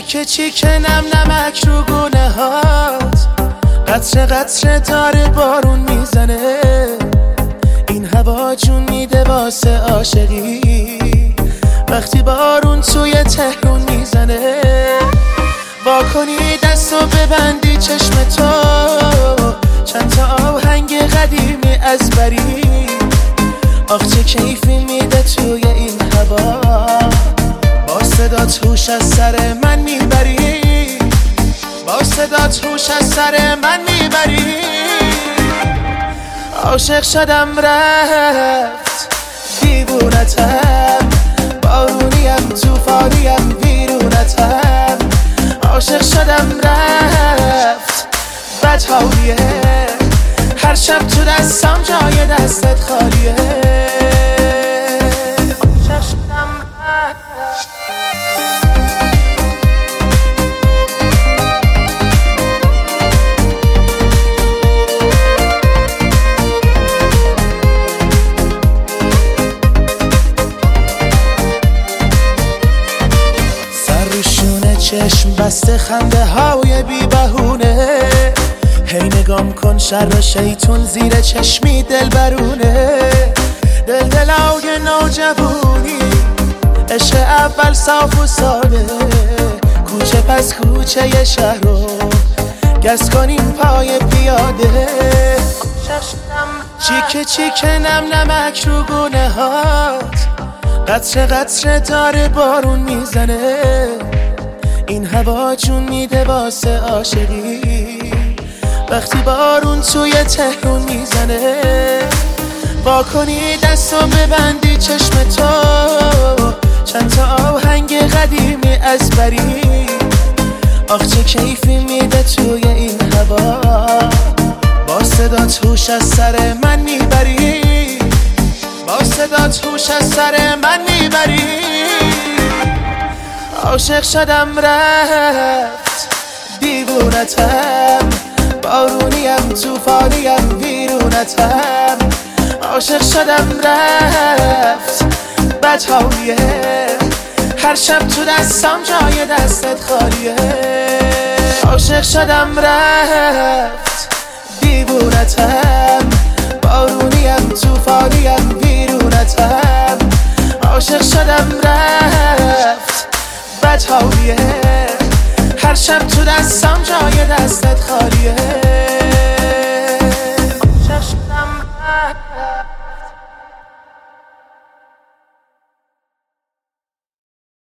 چیکه چیکه نم نمک رو گونه هات، قطره قطره داره بارون میزنه، این هوا جون میده واسه عاشقی، وقتی بارون توی تهرون میزنه. واکنی دستو ببندی چشم تو، چند تا آهنگ قدیمی از بری، آخ چه کیفی میده توی این هوا، با صدات هوش از سر من میبری، با صدات هوش از سر من میبری. عاشق شدم رفت دیوونتم، بارونیم توفانیم ویرونتم، عاشق شدم رفت بدحالیه، هر شب تو دستم جای دستت خالیه. عاشق شدم رفت. چشم بسته خنده های بی بهونه، هی نگام کن شر شیطون زیر چشمی دل برونه، دل دلای نوجوانی، عشق اول صاف و ساده، کوچه پس کوچه ی شهر رو گز کنیم پای پیاده. چیکه چیکه نم نمک رو گونه هات، قطره قطره داره بارون میزنه، این هوا جون میده واسه عاشقی، وقتی بارون توی تهرون میزنه. واکنی دستو ببندی چشم تو، چند تا آهنگ قدیمی از بری، آخ چه کیفی میده توی این هوا، با صدات هوش از سر من میبری، با صدات هوش از سر من میبری. عاشق شدم رفت دیوونتم، بارونیم توفانیم ویرونتم، عاشق شدم رفت بدحالیه، هر شب تو دستم جای دستت خالیه. عاشق شدم رفت دیوونتم، بارونیم توفانیم ویرونتم، عاشق شدم رفت بدحالیه، هر شب تو دستم جای دستت خالیه. عاشق شدم